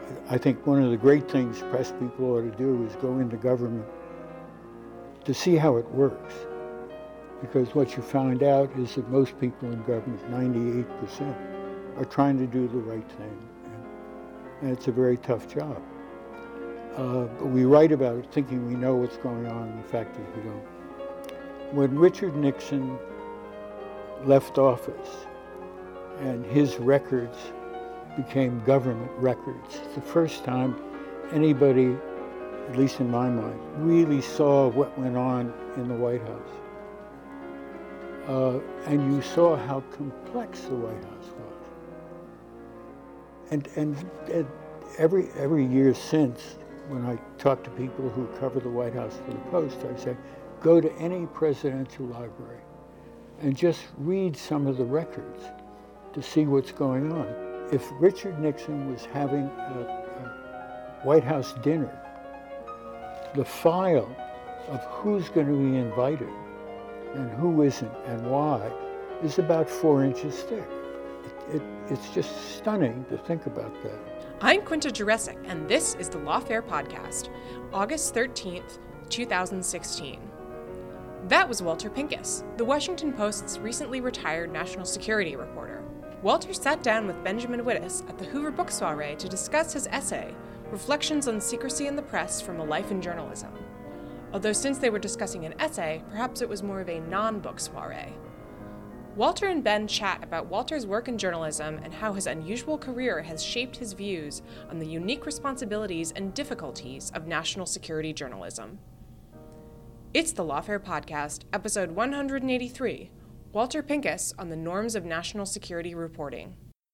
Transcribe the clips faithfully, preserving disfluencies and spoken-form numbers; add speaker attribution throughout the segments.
Speaker 1: I think one of the great things press people ought to do is go into government to see how it works. Because what you find out is that most people in government, ninety-eight percent, are trying to do the right thing. And, and it's a very tough job. Uh, but we write about it thinking we know what's going on, and the fact is we don't. When Richard Nixon left office and his records became government records, it's the first time anybody, at least in my mind, really saw what went on in the White House. Uh, and you saw how complex the White House was. And, and, and every, every year since, when I talk to people who cover the White House for the Post, I say, go to any presidential library and just read some of the records to see what's going on. If Richard Nixon was having a, a White House dinner, the file of who's going to be invited and who isn't and why is about four inches thick. It, it, it's just stunning to think about that.
Speaker 2: I'm Quinta Jurecic, and this is the Lawfare Podcast, August thirteenth, twenty sixteen. That was Walter Pincus, the Washington Post's recently retired national security reporter. Walter sat down with Benjamin Wittes at the Hoover Book Soiree to discuss his essay, Reflections on Secrecy in the Press from a Life in Journalism. Although since they were discussing an essay, perhaps it was more of a non-book soiree. Walter and Ben chat about Walter's work in journalism and how his unusual career has shaped his views on the unique responsibilities and difficulties of national security journalism. It's the Lawfare Podcast, episode one hundred eighty-three, Walter Pincus on the norms of national security reporting.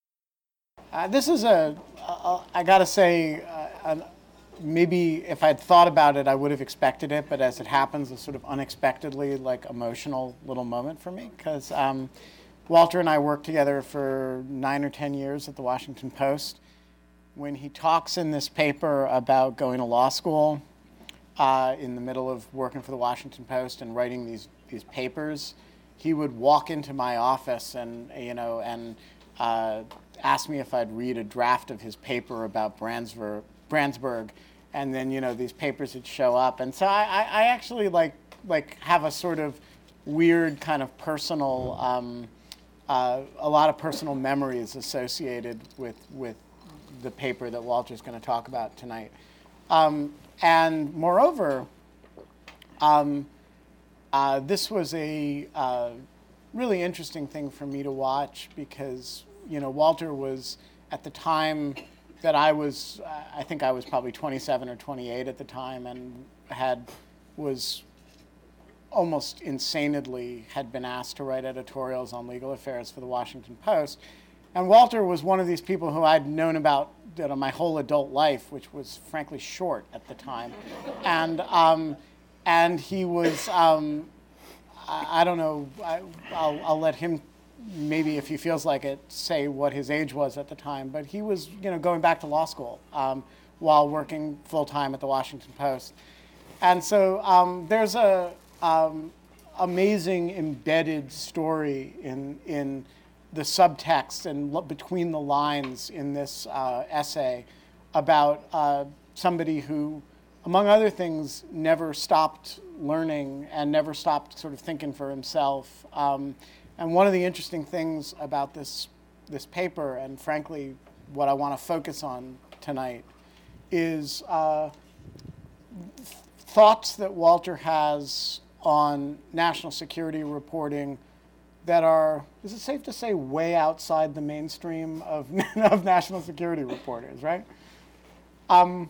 Speaker 3: Uh, this is a, a, I gotta say, uh, an, maybe if I'd thought about it, I would have expected it, but as it happens, a sort of unexpectedly like emotional little moment for me, because um, Walter and I worked together for nine or ten years at the Washington Post. When he talks in this paper about going to law school, uh, in the middle of working for the Washington Post and writing these these papers, he would walk into my office and you know and uh, ask me if I'd read a draft of his paper about Brandsburg. Brandsburg, and then you know these papers would show up, and so I, I, I actually like like have a sort of weird kind of personal, um, uh, a lot of personal memories associated with with the paper that Walter's going to talk about tonight, um, and moreover, um, uh, this was a uh, really interesting thing for me to watch because you know Walter was at the time that I was, I think I was probably twenty-seven or twenty-eight at the time, and had, was almost insanely, had been asked to write editorials on legal affairs for the Washington Post. And Walter was one of these people who I'd known about you know, my whole adult life, which was frankly short at the time. And um, and he was, um, I, I don't know, I, I'll, I'll let him maybe if he feels like it, say what his age was at the time. But he was, you know, going back to law school um, while working full-time at the Washington Post. And so um, there's a um, amazing embedded story in in the subtext and lo- between the lines in this uh, essay about uh, somebody who, among other things, never stopped learning and never stopped sort of thinking for himself. Um, And one of the interesting things about this this paper, and frankly, what I want to focus on tonight, is uh, th- thoughts that Walter has on national security reporting that are, is it safe to say, way outside the mainstream of, of national security reporters, right? Um,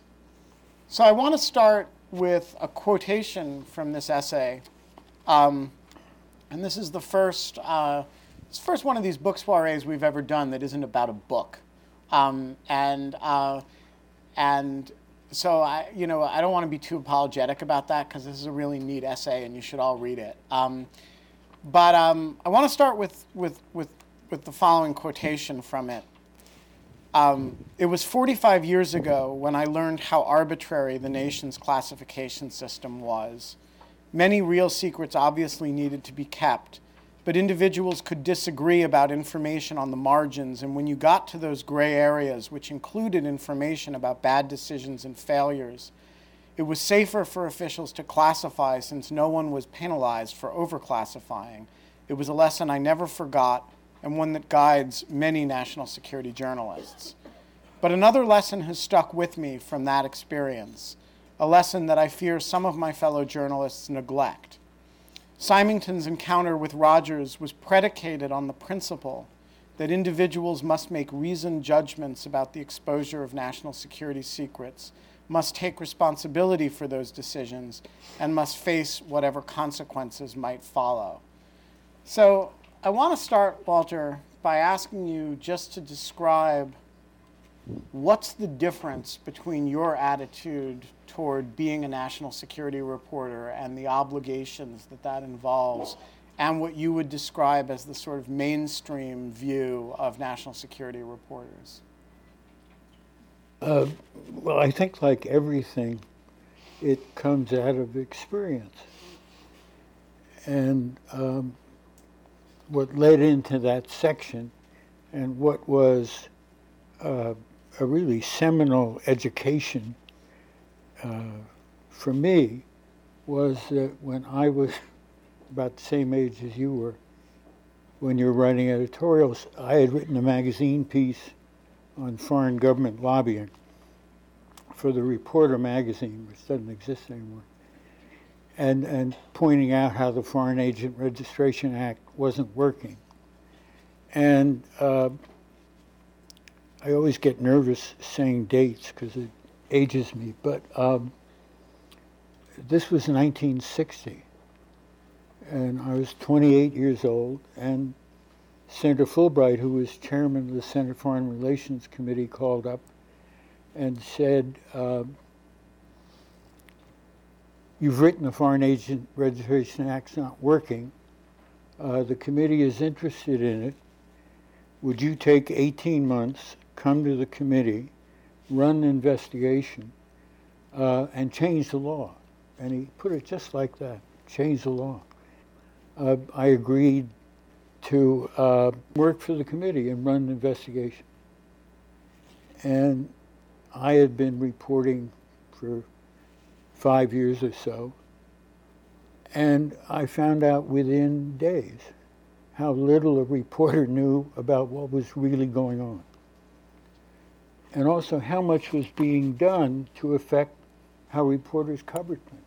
Speaker 3: so I want to start with a quotation from this essay. Um, And this is the first, uh, it's the first one of these book soirees we've ever done that isn't about a book, um, and uh, and so I, you know, I don't want to be too apologetic about that because this is a really neat essay and you should all read it. Um, but um, I want to start with with with with the following quotation from it. Um, it was forty-five years ago when I learned how arbitrary the nation's classification system was. Many real secrets obviously needed to be kept, but individuals could disagree about information on the margins, and when you got to those gray areas, which included information about bad decisions and failures, it was safer for officials to classify since no one was penalized for overclassifying. It was a lesson I never forgot and one that guides many national security journalists. But another lesson has stuck with me from that experience, a lesson that I fear some of my fellow journalists neglect. Symington's encounter with Rogers was predicated on the principle that individuals must make reasoned judgments about the exposure of national security secrets, must take responsibility for those decisions, and must face whatever consequences might follow. So I want to start, Walter, by asking you just to describe what's the difference between your attitude toward being a national security reporter and the obligations that that involves, and what you would describe as the sort of mainstream view of national security reporters?
Speaker 1: Uh, well, I think like everything, it comes out of experience. And um, what led into that section and what was uh, a really seminal education uh, for me was that when I was about the same age as you were, when you were writing editorials, I had written a magazine piece on foreign government lobbying for the Reporter magazine, which doesn't exist anymore, and, and pointing out how the Foreign Agent Registration Act wasn't working. And uh, I always get nervous saying dates because it ages me, but um, this was nineteen sixty, and I was twenty-eight years old, and Senator Fulbright, who was chairman of the Senate Foreign Relations Committee, called up and said, uh, you've written the Foreign Agent Registration Act's not working. Uh, the committee is interested in it. Would you take eighteen months, come to the committee, run an investigation, uh, and change the law? And he put it just like that, change the law. Uh, I agreed to uh, work for the committee and run an investigation. And I had been reporting for five years or so, and I found out within days how little a reporter knew about what was really going on, and also how much was being done to affect how reporters covered things.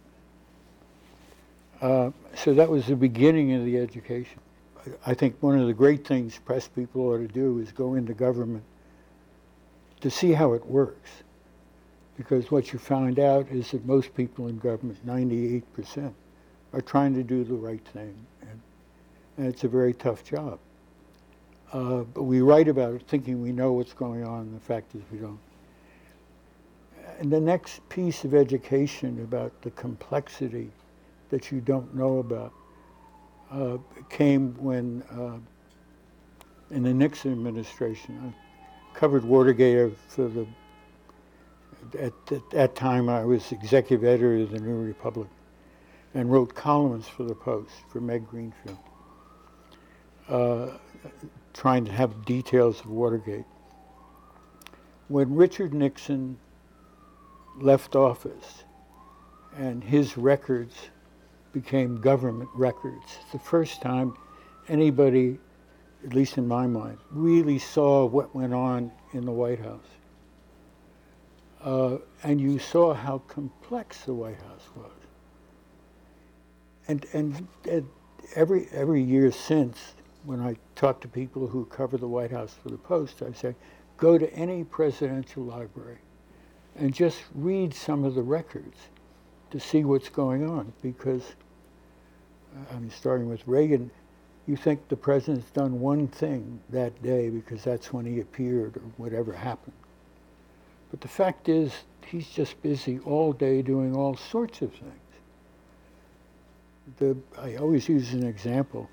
Speaker 1: Uh, so that was the beginning of the education. I think one of the great things press people ought to do is go into government to see how it works. Because what you find out is that most people in government, ninety-eight percent, are trying to do the right thing. And, and it's a very tough job. Uh, but we write about it thinking we know what's going on, and the fact is we don't. And the next piece of education about the complexity that you don't know about uh, came when, uh, in the Nixon administration, I covered Watergate for the, at, at that time I was executive editor of the New Republic and wrote columns for the Post, for Meg Greenfield, uh, trying to have details of Watergate. When Richard Nixon left office and his records became government records, the first time anybody, at least in my mind, really saw what went on in the White House. Uh, and you saw how complex the White House was. And, and, and every, every year since, when I talk to people who cover the White House for the Post, I say, go to any presidential library and just read some of the records to see what's going on. Because, I mean, starting with Reagan, you think the president's done one thing that day because that's when he appeared or whatever happened. But the fact is, he's just busy all day doing all sorts of things. The, I always use an example.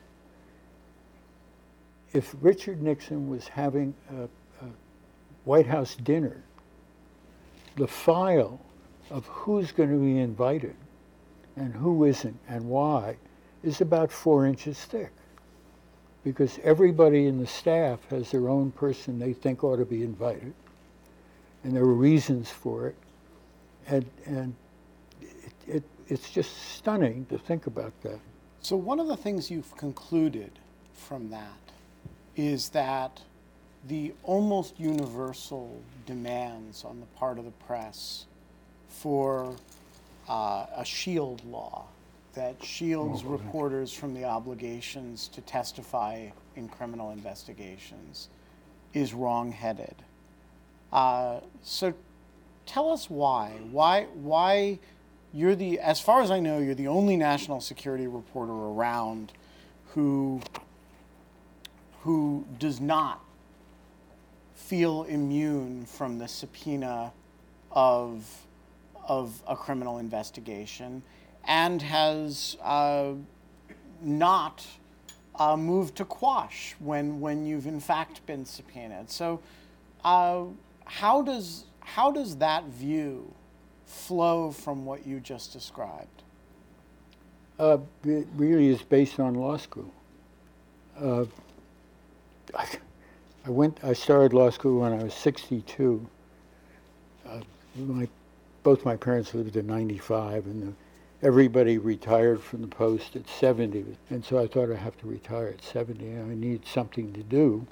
Speaker 1: If Richard Nixon was having a, a White House dinner, the file of who's going to be invited and who isn't and why is about four inches thick. because everybody in the staff has their own person they think ought to be invited, and there were reasons for it, and and it, it it's just stunning to think about that.
Speaker 3: So one of the things you've concluded from that is that the almost universal demands on the part of the press for uh, a shield law that shields oh, reporters from the obligations to testify in criminal investigations is wrong-headed. Uh, so tell us why. Why why you're the, as far as I know, you're the only national security reporter around who who does not feel immune from the subpoena of of a criminal investigation, and has uh, not uh, moved to quash when when you've in fact been subpoenaed. So, uh, how does how does that view flow from what you just described?
Speaker 1: Uh, it really is based on law school. Uh, I, I went. I started law school when I was sixty-two. Uh, my, both my parents lived at ninety-five, and the, everybody retired from the post at seventy. And so I thought I'd have to retire at seventy. I need something to do.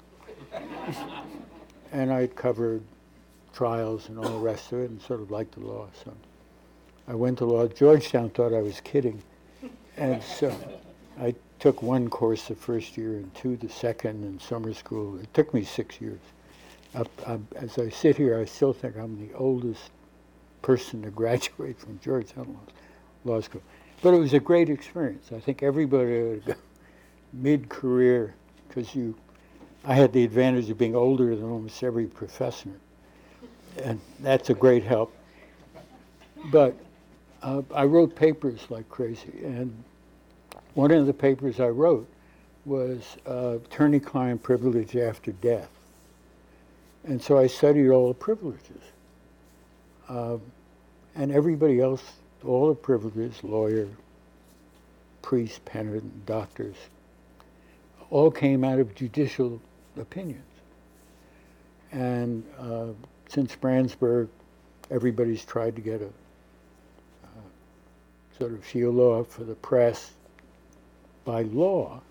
Speaker 1: And I'd covered trials and all the rest of it, and sort of liked the law. So I went to law. Georgetown thought I was kidding, and so I took one course the first year and two the second in summer school. It took me six years. I, I, as I sit here, I still think I'm the oldest person to graduate from Georgetown Law, Law School. But it was a great experience. I think everybody would go mid-career, because you, I had the advantage of being older than almost every professor, and that's a great help. But uh, I wrote papers like crazy, and one of the papers I wrote was uh, attorney-client privilege after death. And so I studied all the privileges. Uh, and everybody else, all the privileges, lawyer, priest, penitent, doctors, all came out of judicial opinions. And uh, since Brandsburg, everybody's tried to get a uh, sort of shield law for the press by law,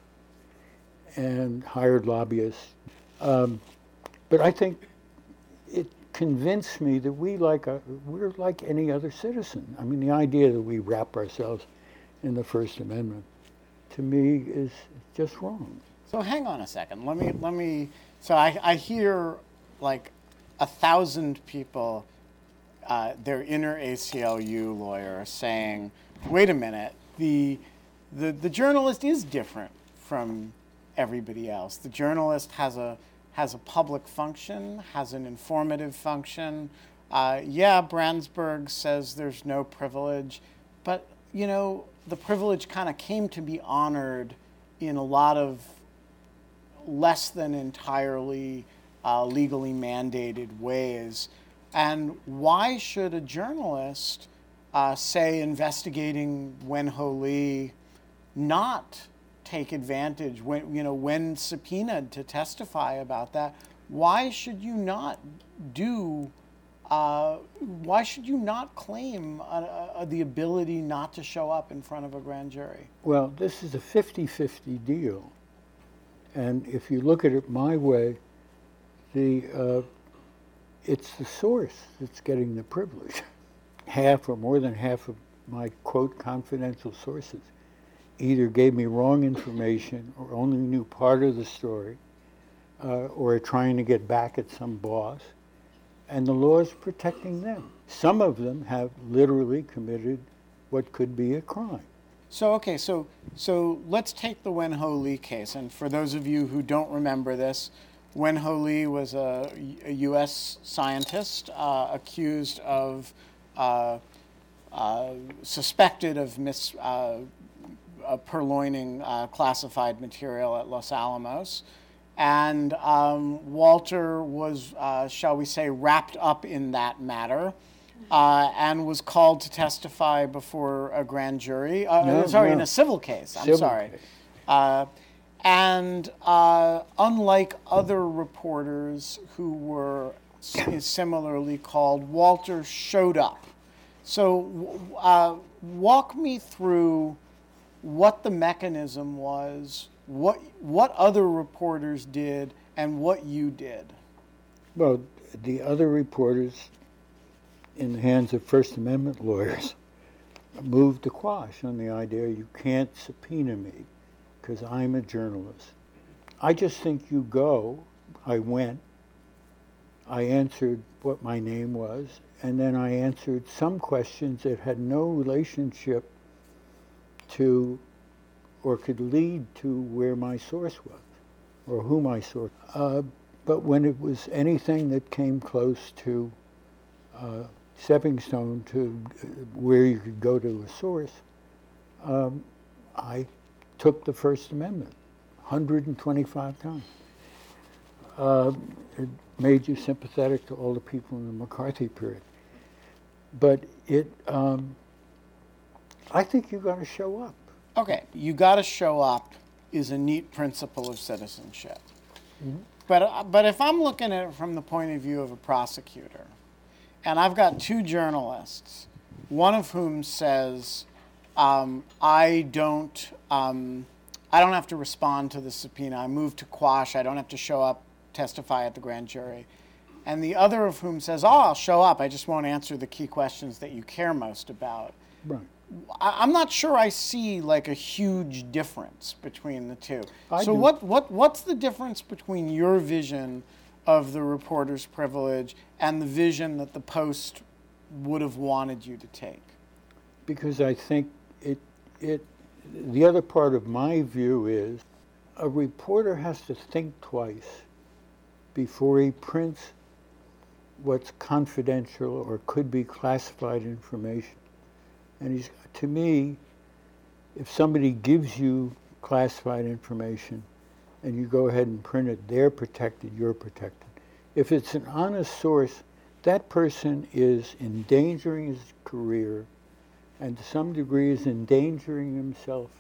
Speaker 1: and hired lobbyists. Um, but I think it convinced me that we like a, we're like any other citizen. I mean, the idea that we wrap ourselves in the First Amendment, to me, is just wrong.
Speaker 3: So hang on a second. Let me let me. So I, I hear like a thousand people, uh, their inner A C L U lawyer saying, "Wait a minute, the the the journalist is different from everybody else. The journalist has a has a public function, has an informative function. Uh, yeah, Brandsburg says there's no privilege, but you know the privilege kind of came to be honored in a lot of less than entirely uh, legally mandated ways. And why should a journalist, uh, say, investigating Wen Ho Lee, not take advantage when, you know, when subpoenaed to testify about that? Why should you not do, uh, why should you not claim uh, uh, the ability not to show up in front of a grand jury?
Speaker 1: Well, this is a fifty-fifty deal. And if you look at it my way, the uh, it's the source that's getting the privilege. Half or more than half of my, quote, confidential sources either gave me wrong information or only knew part of the story, uh, or are trying to get back at some boss, and the law is protecting them. Some of them have literally committed what could be a crime.
Speaker 3: So, okay, so so let's take the Wen Ho Lee case. And for those of you who don't remember this, Wen Ho Lee was a, a U S scientist uh, accused of, uh, uh, suspected of mis, uh, uh, purloining uh, classified material at Los Alamos. And um, Walter was, uh, shall we say, wrapped up in that matter. Uh, and was called to testify before a grand jury. Uh,
Speaker 1: no,
Speaker 3: sorry,
Speaker 1: no.
Speaker 3: in a civil case. I'm
Speaker 1: civil
Speaker 3: sorry.
Speaker 1: Case.
Speaker 3: Uh, And uh, unlike other reporters who were similarly called, Walter showed up. So uh, walk me through what the mechanism was, what what other reporters did, and what you did.
Speaker 1: Well, the other reporters, in the hands of First Amendment lawyers, moved to quash on the idea you can't subpoena me because I'm a journalist. I just think you go. I went. I answered what my name was, and then I answered some questions that had no relationship to or could lead to where my source was or who my source was. Uh, but when it was anything that came close to uh, stepping stone to where you could go to a source, um, I took the First Amendment one hundred twenty-five times. Uh, it made you sympathetic to all the people in the McCarthy period. But it, um, I think you got to show up.
Speaker 3: Okay, you got to show up is a neat principle of citizenship. Mm-hmm. But, but if I'm looking at it from the point of view of a prosecutor, and I've got two journalists, one of whom says, um, I don't, um, I don't have to respond to the subpoena. I move to quash. I don't have to show up, testify at the grand jury. And the other of whom says, oh, I'll show up. I just won't answer the key questions that you care most about.
Speaker 1: Right.
Speaker 3: I, I'm not sure I see like a huge difference between the two.
Speaker 1: I
Speaker 3: so
Speaker 1: do.
Speaker 3: what, what, what's the difference between your vision of the reporter's privilege and the vision that the Post would have wanted you to take?
Speaker 1: Because I think it, it, the other part of my view is a reporter has to think twice before he prints what's confidential or could be classified information. And he's, to me, if somebody gives you classified information and you go ahead and print it, they're protected, you're protected. If it's an honest source, that person is endangering his career and to some degree is endangering himself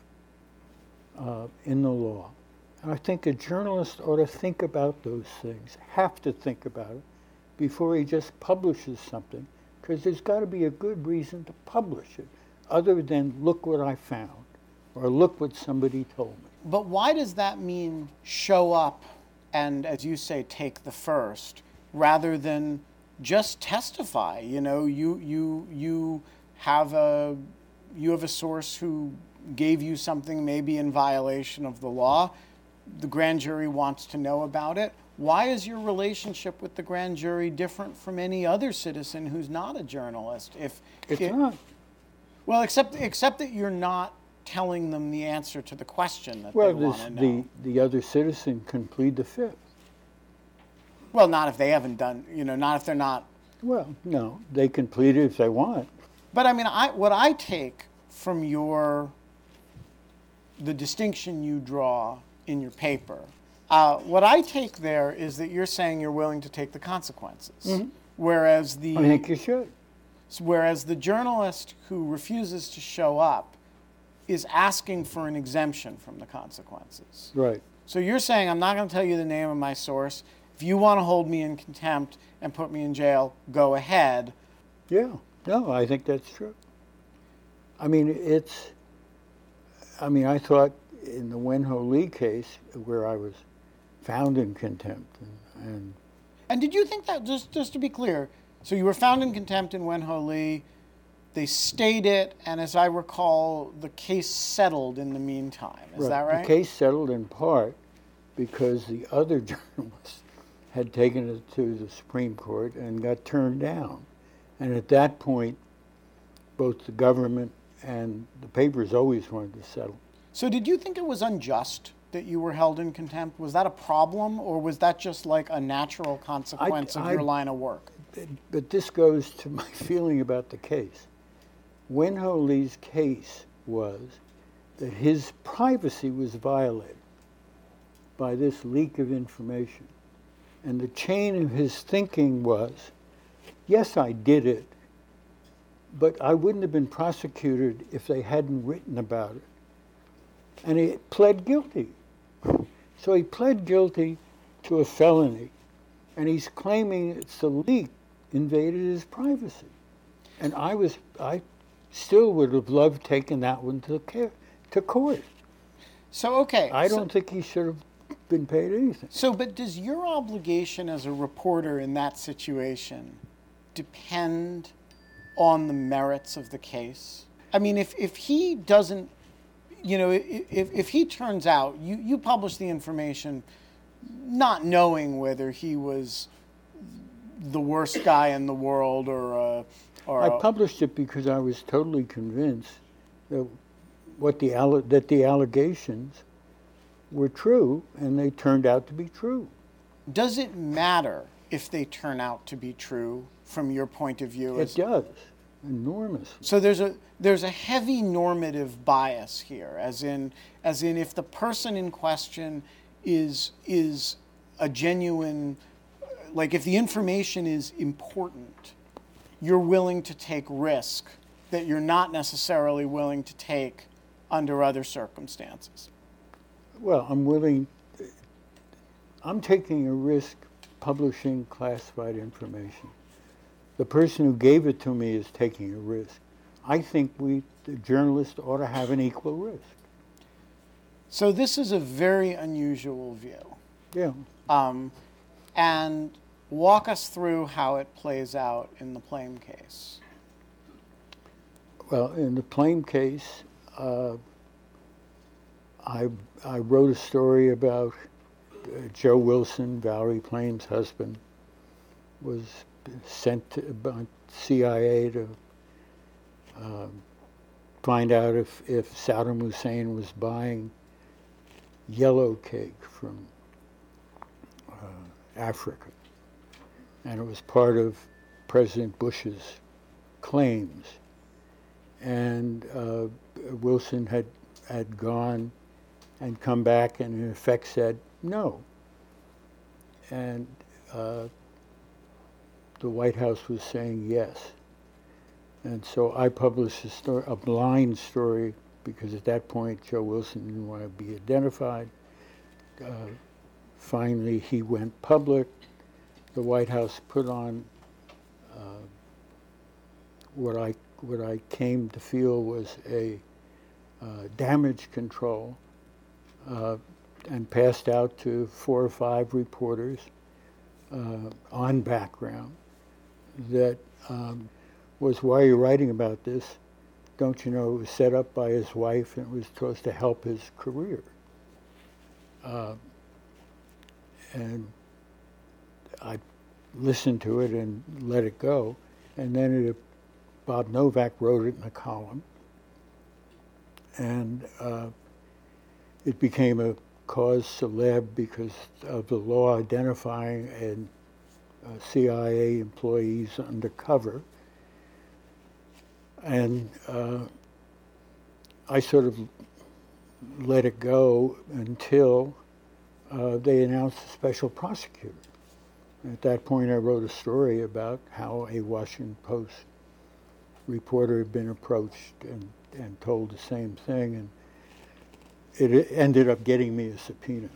Speaker 1: uh, in the law. And I think a journalist ought to think about those things, have to think about it before he just publishes something, because there's got to be a good reason to publish it, other than look what I found or look what somebody told me.
Speaker 3: But why does that mean show up and, as you say, take the first, rather than just testify? You know, you you you have a you have a source who gave you something maybe in violation of the law. The grand jury wants to know about it. Why is your relationship with the grand jury different from any other citizen who's not a journalist? If
Speaker 1: It's
Speaker 3: it,
Speaker 1: not.
Speaker 3: Well, except except that you're not telling them the answer to the question that
Speaker 1: Well,
Speaker 3: they want
Speaker 1: this,
Speaker 3: to know.
Speaker 1: the, the other citizen can plead the fifth.
Speaker 3: Well, not if they haven't done, you know, not if they're not.
Speaker 1: Well, no, they can plead it if they want.
Speaker 3: But I mean, I what I take from your, the distinction you draw in your paper, uh, what I take there is that you're saying you're willing to take the consequences. Mm-hmm. Whereas the
Speaker 1: I think you should.
Speaker 3: Whereas the journalist who refuses to show up is asking for an exemption from the consequences.
Speaker 1: Right.
Speaker 3: So you're saying, I'm not going to tell you the name of my source. If you want to hold me in contempt and put me in jail, go ahead.
Speaker 1: Yeah. No, I think that's true. I mean, it's, I mean, I thought in the Wenho Lee case, where I was found in contempt, and, and
Speaker 3: And did you think that, just, just to be clear, so you were found in contempt in Wenho Lee, they stayed it, and as I recall, the case settled in the meantime. Is
Speaker 1: right.
Speaker 3: that right?
Speaker 1: The case settled in part because the other journalists had taken it to the Supreme Court and got turned down. And at that point, both the government and the papers always wanted to settle.
Speaker 3: So did you think it was unjust that you were held in contempt? Was that a problem, or was that just like a natural consequence
Speaker 1: I,
Speaker 3: of
Speaker 1: I,
Speaker 3: your line of work?
Speaker 1: But this goes to my feeling about the case. Wenho Lee's case was that his privacy was violated by this leak of information. And the chain of his thinking was, yes, I did it, but I wouldn't have been prosecuted if they hadn't written about it. And he pled guilty. So he pled guilty to a felony, and he's claiming it's the leak invaded his privacy. And I was, I still would have loved taking that one to care, to court.
Speaker 3: So, okay.
Speaker 1: I
Speaker 3: so,
Speaker 1: don't think he should have been paid anything.
Speaker 3: So, but does your obligation as a reporter in that situation depend on the merits of the case? I mean, if, if he doesn't, you know, if, if he turns out, you, you publish the information not knowing whether he was the worst guy in the world or... Uh, or
Speaker 1: I published it because I was totally convinced that what the alle- that the allegations were true, and they turned out to be true.
Speaker 3: Does it matter if they turn out to be true from your point of view?
Speaker 1: It does, enormously.
Speaker 3: So there's a there's a heavy normative bias here, as in as in if the person in question is is a genuine, like if the information is important, you're willing to take risk that you're not necessarily willing to take under other circumstances.
Speaker 1: Well, I'm willing, I'm taking a risk publishing classified information. The person who gave it to me is taking a risk. I think we, the journalists, ought to have an equal risk.
Speaker 3: So this is a very unusual view.
Speaker 1: Yeah.
Speaker 3: Um, and walk us through how it plays out in the Plame case.
Speaker 1: Well, in the Plame case, uh, I, I wrote a story about uh, Joe Wilson, Valerie Plame's husband, was sent to, by C I A to uh, find out if, if Saddam Hussein was buying yellow cake from uh, Africa. And it was part of President Bush's claims. And uh, Wilson had, had gone and come back and in effect said no. And uh, the White House was saying yes. And so I published a, story, a blind story, because at that point Joe Wilson didn't want to be identified. Uh, finally, he went public. The White House put on uh, what I what I came to feel was a uh, damage control, uh, and passed out to four or five reporters uh, on background that um, was, why are you writing about this? Don't you know it was set up by his wife and it was supposed to help his career? Uh, and I listened to it and let it go. And then it, Bob Novak wrote it in a column. And uh, it became a cause célèbre because of the law identifying and uh, C I A employees undercover. And uh, I sort of let it go until uh, they announced a special prosecutor. At that point, I wrote a story about how a Washington Post reporter had been approached and, and told the same thing, and it ended up getting me a subpoena.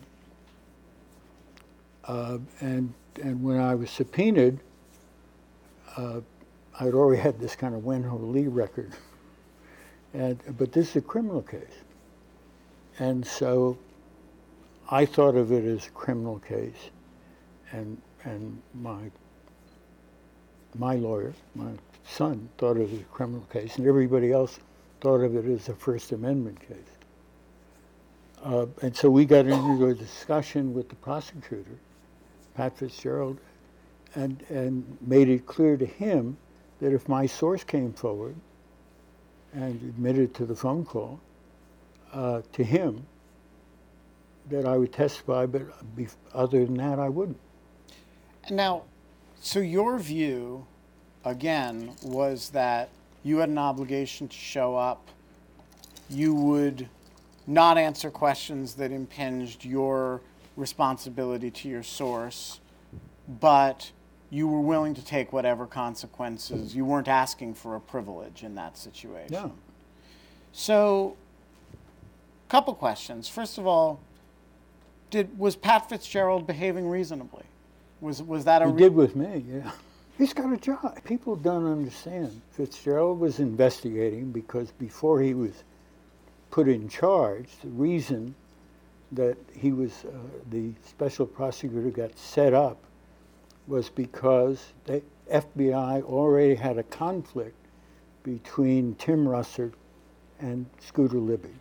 Speaker 1: Uh, and and when I was subpoenaed, uh, I'd already had this kind of Wen Ho Lee record, and but this is a criminal case, and so I thought of it as a criminal case, and and my my lawyer, my son, thought of it as a criminal case, and everybody else thought of it as a First Amendment case. Uh, and so we got into a discussion with the prosecutor, Pat Fitzgerald, and and made it clear to him that if my source came forward and admitted to the phone call uh, to him, that I would testify, but other than that, I wouldn't.
Speaker 3: Now, so your view, again, was that you had an obligation to show up. You would not answer questions that impinged your responsibility to your source, but you were willing to take whatever consequences. You weren't asking for a privilege in that situation.
Speaker 1: No.
Speaker 3: So, couple questions. First of all, did was Pat Fitzgerald behaving reasonably? Was was that a?
Speaker 1: He
Speaker 3: Re-
Speaker 1: did with me, yeah. He's got a job. People don't understand. Fitzgerald was investigating because before he was put in charge, the reason that he was, uh, the special prosecutor got set up was because the F B I already had a conflict between Tim Russert and Scooter Libby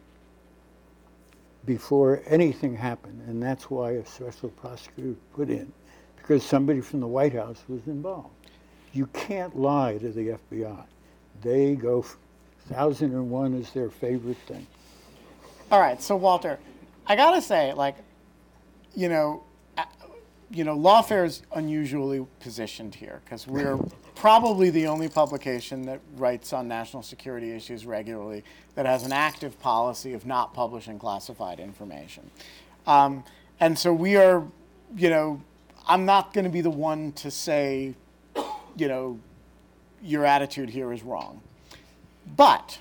Speaker 1: before anything happened, and that's why a special prosecutor put in, because somebody from the White House was involved. You can't lie to the F B I. They go, thousand and one is their favorite thing.
Speaker 3: All right, so Walter, I gotta say, like, you know, uh, you know, Lawfare's unusually positioned here because we're probably the only publication that writes on national security issues regularly that has an active policy of not publishing classified information. Um, and so we are, you know, I'm not going to be the one to say, you know, your attitude here is wrong. But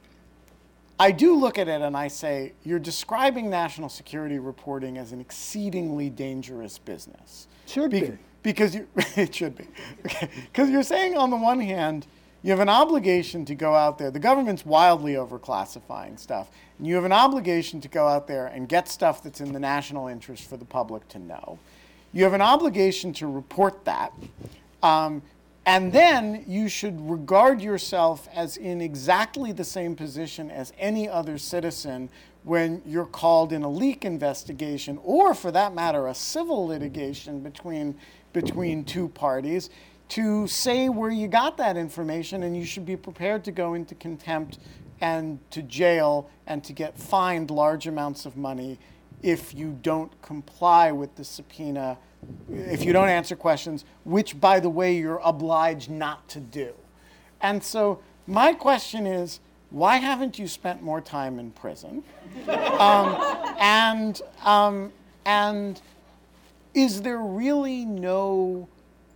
Speaker 3: I do look at it and I say, you're describing national security reporting as an exceedingly dangerous business.
Speaker 1: Should be. be.
Speaker 3: Because you, it should be. Okay. Because you're saying on the one hand, you have an obligation to go out there. The government's wildly overclassifying stuff. And you have an obligation to go out there and get stuff that's in the national interest for the public to know. You have an obligation to report that. Um, And then you should regard yourself as in exactly the same position as any other citizen when you're called in a leak investigation, or for that matter, a civil litigation between, between two parties, to say where you got that information, and you should be prepared to go into contempt and to jail and to get fined large amounts of money if you don't comply with the subpoena, if you don't answer questions, which, by the way, you're obliged not to do. And so my question is, why haven't you spent more time in prison? um, and, um, and is there really no,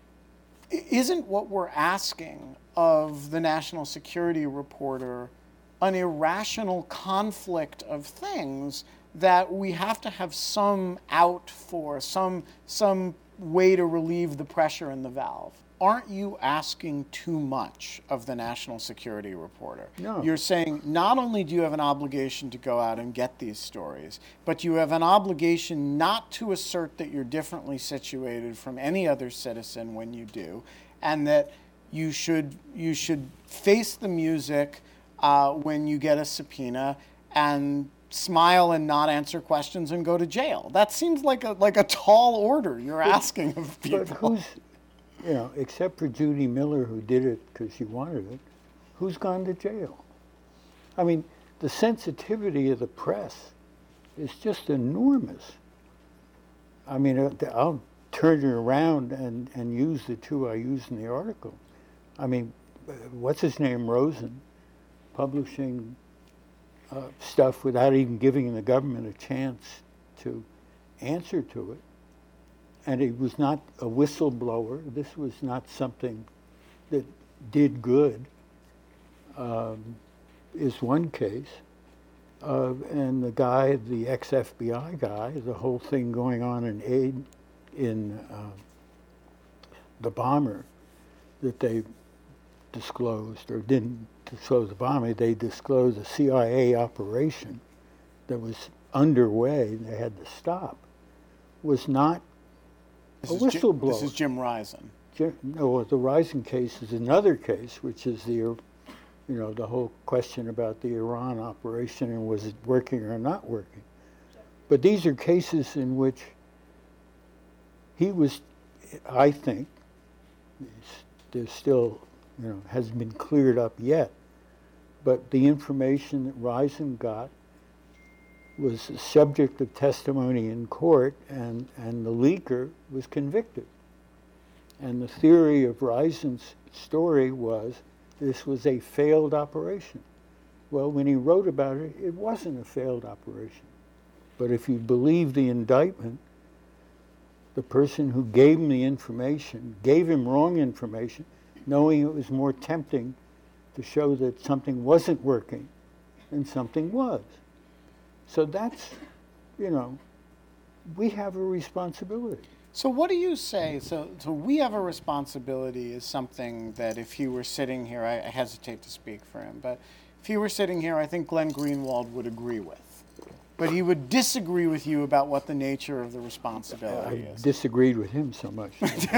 Speaker 3: isn't what we're asking of the national security reporter an irrational conflict of things that we have to have some out for, some, some way to relieve the pressure in the valve? Aren't you asking too much of the national security reporter?
Speaker 1: No.
Speaker 3: You're saying not only do you have an obligation to go out and get these stories, but you have an obligation not to assert that you're differently situated from any other citizen when you do, and that you should, you should face the music uh, when you get a subpoena and smile and not answer questions and go to jail. That seems like a like a tall order you're asking of people.
Speaker 1: But who's, you know, except for Judy Miller, who did it because she wanted it, who's gone to jail? I mean, the sensitivity of the press is just enormous. I mean, I'll turn it around and, and use the two I used in the article. I mean, what's his name, Rosen, publishing Uh, stuff without even giving the government a chance to answer to it. And he was not a whistleblower. This was not something that did good, um, is one case. Uh, and the guy, the ex-F B I guy, the whole thing going on in aid in uh, the bomber that they disclosed, or didn't disclose the bombing, they disclosed a C I A operation that was underway and they had to stop, was not
Speaker 3: this
Speaker 1: a
Speaker 3: is
Speaker 1: whistleblower.
Speaker 3: Jim, this is Jim Risen.
Speaker 1: Jim, no, the Risen case is another case, which is the, you know, the whole question about the Iran operation and was it working or not working. But these are cases in which he was, I think, there's still, you know, hasn't been cleared up yet, but the information that Risen got was the subject of testimony in court, and, and the leaker was convicted. And the theory of Risen's story was this was a failed operation. Well, when he wrote about it, it wasn't a failed operation. But if you believe the indictment, the person who gave him the information gave him wrong information, knowing it was more tempting to show that something wasn't working than something was. So that's, you know, we have a responsibility.
Speaker 3: So what do you say? So, so we have a responsibility is something that if he were sitting here, I, I hesitate to speak for him, but if he were sitting here, I think Glenn Greenwald would agree with. But he would disagree with you about what the nature of the responsibility
Speaker 1: I
Speaker 3: is.
Speaker 1: disagreed with him so much.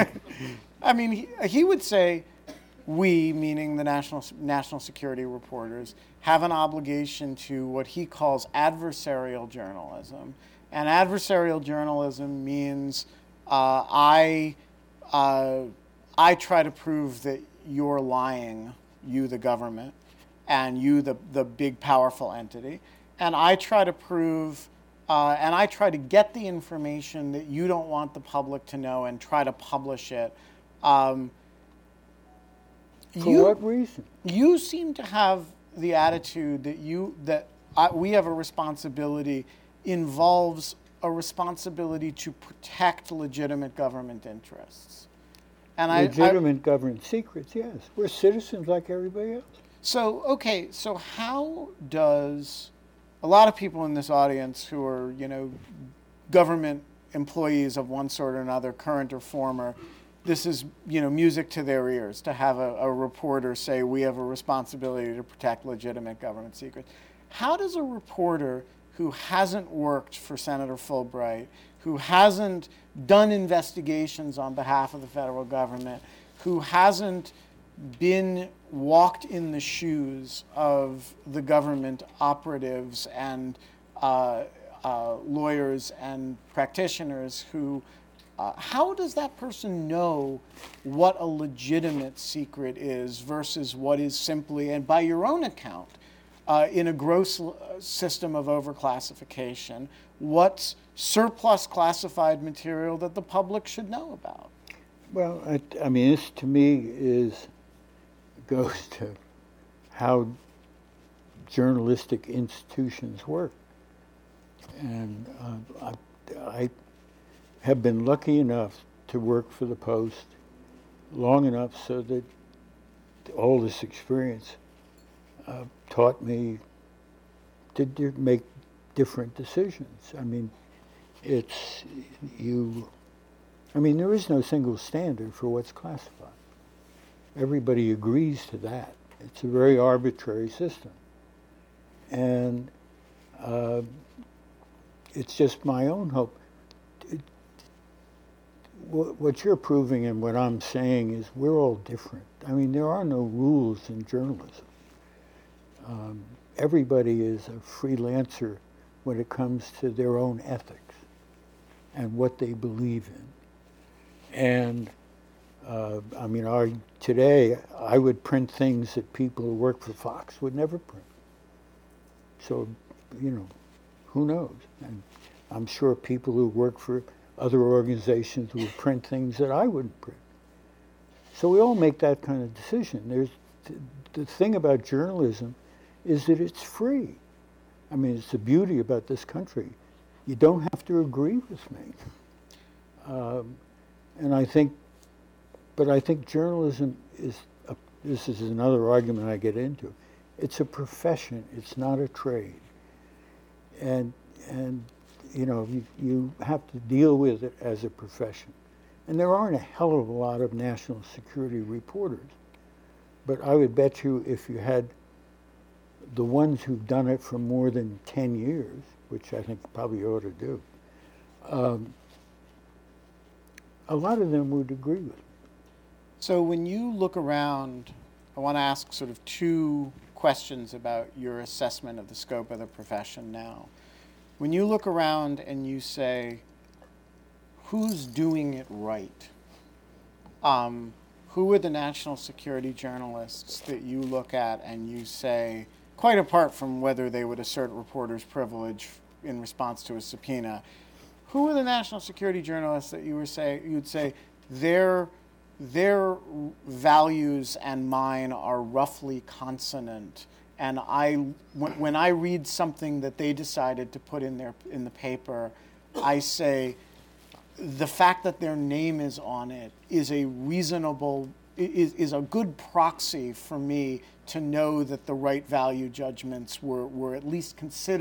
Speaker 3: I mean, he, he would say, we, meaning the national national security reporters, have an obligation to what he calls adversarial journalism. And adversarial journalism means uh, I, uh, I try to prove that you're lying, you the government, and you the, the big powerful entity. And I try to prove, uh, and I try to get the information that you don't want the public to know and try to publish it. Um,
Speaker 1: For
Speaker 3: you,
Speaker 1: what reason?
Speaker 3: You seem to have the attitude that you that I, we have a responsibility involves a responsibility to protect legitimate government interests. And
Speaker 1: legitimate
Speaker 3: I,
Speaker 1: government secrets, yes. We're citizens like everybody else.
Speaker 3: So, okay, so how does a lot of people in this audience who are, you know, government employees of one sort or another, current or former, this is, you know, music to their ears to have a, a reporter say we have a responsibility to protect legitimate government secrets. How does a reporter who hasn't worked for Senator Fulbright, who hasn't done investigations on behalf of the federal government, who hasn't been walked in the shoes of the government operatives and uh, uh, lawyers and practitioners who Uh, how does that person know what a legitimate secret is versus what is simply, and by your own account, uh, in a gross l- system of overclassification, what's surplus classified material that the public should know about?
Speaker 1: Well, I, I mean, this to me is goes to how journalistic institutions work, and uh, I. I have been lucky enough to work for the Post long enough so that all this experience uh, taught me to do, make different decisions. I mean, it's you, I mean, there is no single standard for what's classified. Everybody agrees to that. It's a very arbitrary system. And uh, it's just my own hope. What you're proving and what I'm saying is we're all different. I mean, there are no rules in journalism. Um, everybody is a freelancer when it comes to their own ethics and what they believe in. And uh, I mean, our, today I would print things that people who work for Fox would never print. So, you know, who knows? And I'm sure people who work for other organizations will print things that I wouldn't print. So we all make that kind of decision. There's th- the thing about journalism is that it's free. I mean, it's the beauty about this country. You don't have to agree with me. Um, and I think, but I think journalism is, a, this is another argument I get into. It's a profession, it's not a trade. And, and you know, you, you have to deal with it as a profession. And there aren't a hell of a lot of national security reporters. But I would bet you if you had the ones who've done it for more than ten years, which I think probably ought to do, um, a lot of them would agree with me.
Speaker 3: So when you look around, I want to ask sort of two questions about your assessment of the scope of the profession now. When you look around and you say, who's doing it right? Um, who are the national security journalists that you look at and you say, quite apart from whether they would assert reporter's privilege in response to a subpoena, who are the national security journalists that you were say you'd say their their values and mine are roughly consonant? And I, when, when I read something that they decided to put in their in the paper, I say, the fact that their name is on it is a reasonable, is, is a good proxy for me to know that the right value judgments were, were at least considered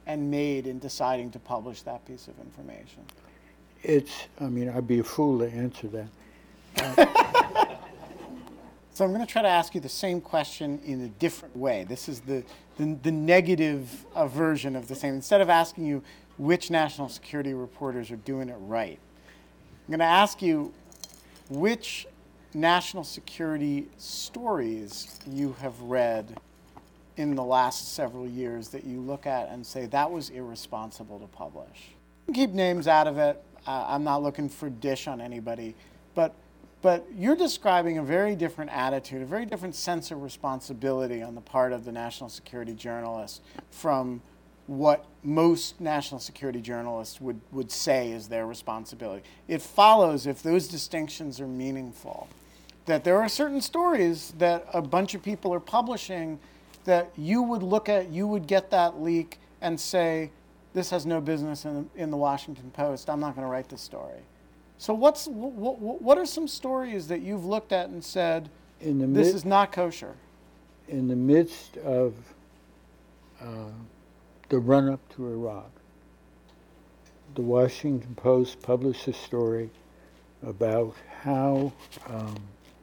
Speaker 3: and made in deciding to publish that piece of information?
Speaker 1: It's, I mean, I'd be a fool to answer that. Uh,
Speaker 3: So I'm going to try to ask you the same question in a different way. This is the, the, the negative uh, version of the same. Instead of asking you which national security reporters are doing it right, I'm going to ask you which national security stories you have read in the last several years that you look at and say that was irresponsible to publish. You can keep names out of it. Uh, I'm not looking for dish on anybody, but But you're describing a very different attitude, a very different sense of responsibility on the part of the national security journalist from what most national security journalists would, would say is their responsibility. It follows, if those distinctions are meaningful, that there are certain stories that a bunch of people are publishing that you would look at, you would get that leak and say, this has no business in, in the Washington Post, I'm not going to write this story. So what's what, what are some stories that you've looked at and said,
Speaker 1: in the
Speaker 3: this
Speaker 1: mid-
Speaker 3: is not kosher?
Speaker 1: In the midst of uh, the run-up to Iraq, the Washington Post published a story about how um,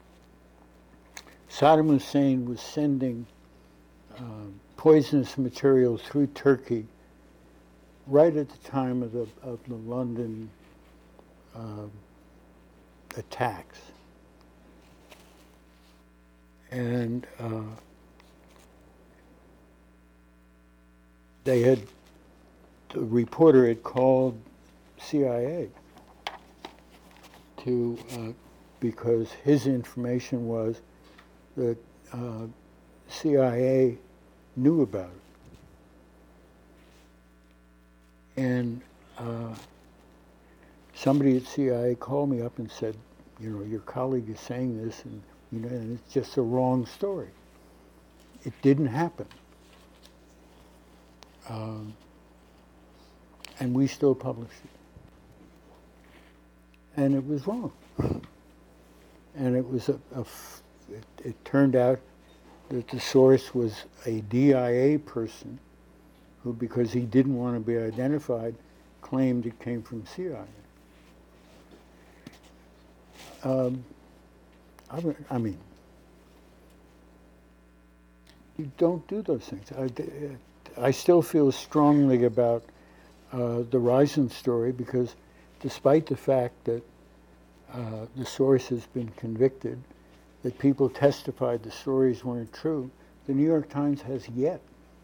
Speaker 1: Saddam Hussein was sending um, poisonous material through Turkey right at the time of the, of the London Uh, attacks. And uh, they had, the reporter had called C I A to, uh, because his information was that uh, C I A knew about it. And uh, somebody at C I A called me up and said, you know, your colleague is saying this, and you know, and it's just a wrong story. It didn't happen, um, and we still published it, and it was wrong. And it was a, a f- it, it turned out that the source was a D I A person who, because he didn't want to be identified, claimed it came from C I A. Um, I, I mean, you don't do those things. I, I still feel strongly about uh, the Risen story because despite the fact that uh, the source has been convicted, that people testified the stories weren't true, the New York Times has yet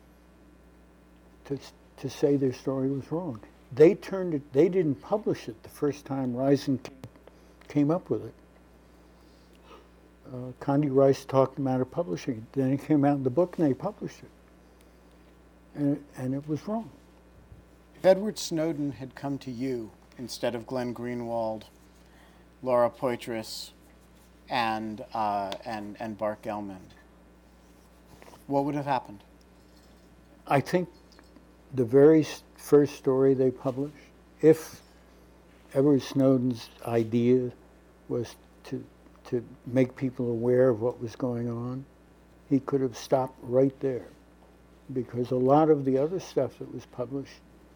Speaker 1: to, to say their story was wrong. They turned it, they didn't publish it the first time Risen came came up with it. Uh, Condi Rice talked them out of publishing it. Then it came out in the book and they published it. And it, and it was wrong.
Speaker 3: If Edward Snowden had come to you instead of Glenn Greenwald, Laura Poitras, and, uh, and, and Bart Gellman, what would have happened?
Speaker 1: I think the very first story they published, if Edward Snowden's idea was to to make people aware of what was going on, he could have stopped right there, because a lot of the other stuff that was published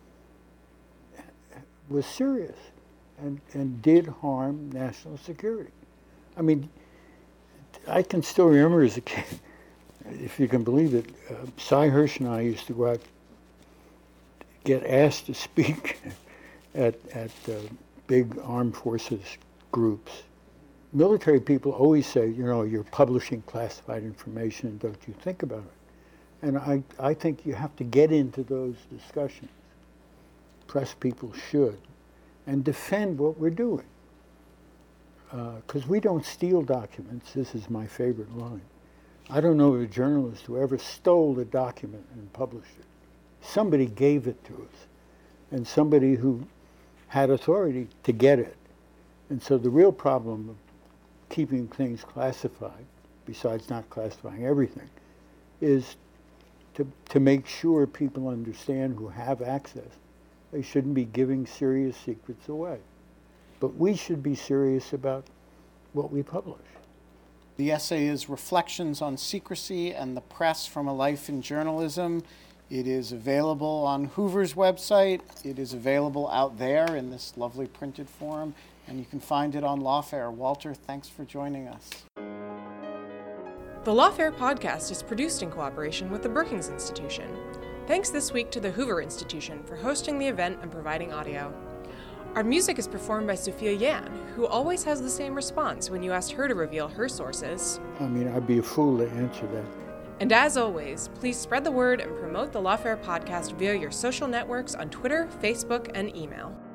Speaker 1: was serious and, and did harm national security. I mean, I can still remember as a kid, if you can believe it, uh, Cy Hirsch and I used to go out, get asked to speak at, at uh, big armed forces groups. Military people always say, you know, you're publishing classified information, don't you think about it? And I, I think you have to get into those discussions. Press people should, and defend what we're doing. Because uh, we don't steal documents. This is my favorite line. I don't know of a journalist who ever stole a document and published it. Somebody gave it to us, and somebody who had authority to get it. And so the real problem of keeping things classified, besides not classifying everything, is to, to make sure people understand who have access. They shouldn't be giving serious secrets away. But we should be serious about what we publish.
Speaker 3: The essay is Reflections on Secrecy and the Press from a Life in Journalism. It is available on Hoover's website. It is available out there in this lovely printed form, and you can find it on Lawfare. Walter, thanks for joining us.
Speaker 2: The Lawfare podcast is produced in cooperation with the Brookings Institution. Thanks this week to the Hoover Institution for hosting the event and providing audio. Our music is performed by Sophia Yan, who always has the same response when you asked her to reveal her sources.
Speaker 1: I mean, I'd be a fool to answer that.
Speaker 2: And as always, please spread the word and promote the Lawfare podcast via your social networks on Twitter, Facebook, and email.